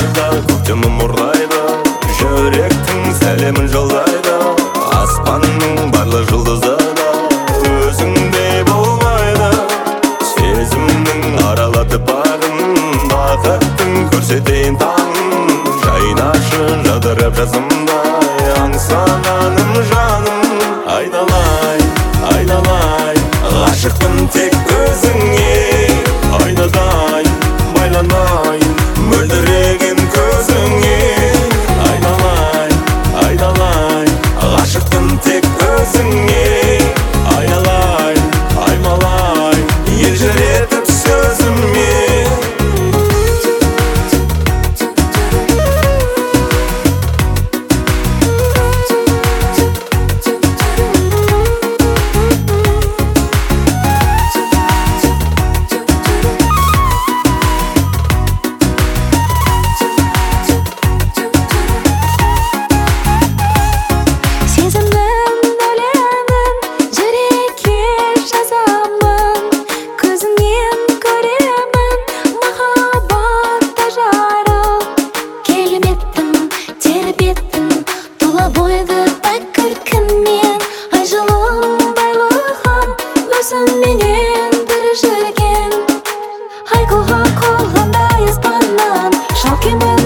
айда көктемім ұрлайды, жүректің сәлемін жолдайды. Аспанның барлы жұлдызы да өзіңдей болмайды. Сезімнің аралатып бағын, бақыттың көрсетейін таңын. Жайнашы жадырап жазымдай, аңсағаным жаным. Айналай, айналай, ғашықпын тек өзіңе. Айнадай байланай, мөлдіреген көзіңе. Айналай, айналай, ғашықпын тек өзіңе. Айналай, аймалай, елжіретіп сөзіме. Менен бір жүрген, айқұлға қолғандай аспаннан шалқима